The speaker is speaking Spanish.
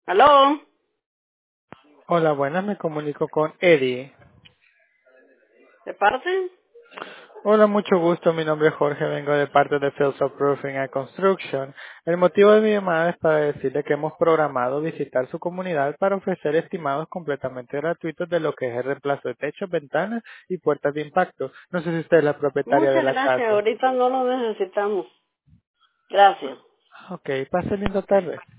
¿Aló? Hola, buenas, me comunico con Eddie. ¿De parte? Hola, mucho gusto, mi nombre es Jorge, vengo de parte de Fields of Roofing and Construction. El motivo de mi llamada es para decirle que hemos programado visitar su comunidad para ofrecer estimados completamente gratuitos de lo que es el reemplazo de techos, ventanas y puertas de impacto. No sé si usted es la propietaria de Muchas la gracias. casa. Ahorita no lo necesitamos. Gracias. Ok, pase linda tarde.